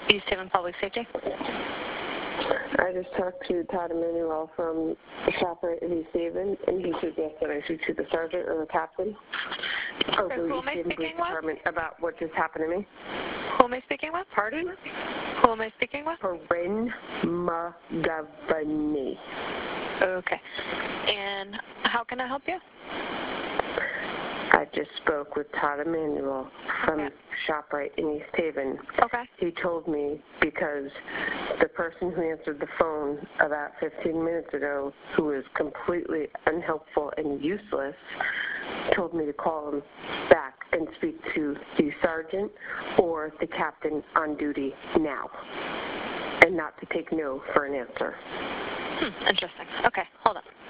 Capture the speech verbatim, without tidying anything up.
East Haven Public Safety. I just talked to Todd Emanuel from ShopRite in East Haven, and he suggests that I speak to the sergeant or the captain of Okay, the who East am I Haven speaking Police Department about what just happened to me. Who am I speaking with? Pardon? Who am I speaking with? Corinne McGovney. Okay. And how can I help you? I just spoke with Todd Emanuel from Okay. ShopRite in East Haven. Okay. He told me because the person who answered the phone about fifteen minutes ago, who was completely unhelpful and useless, told me to call him back and speak to the sergeant or the captain on duty now, and not to take no for an answer. Hmm, interesting. Okay, hold on.